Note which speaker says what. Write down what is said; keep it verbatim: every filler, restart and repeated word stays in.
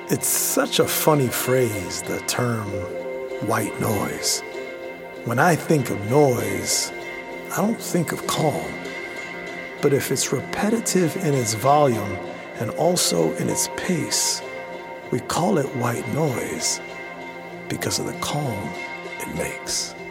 Speaker 1: It's such a funny phrase, the term white noise. When I think of noise, I don't think of calm. But if it's repetitive in its volume and also in its pace, we call it white noise because of the calm it makes.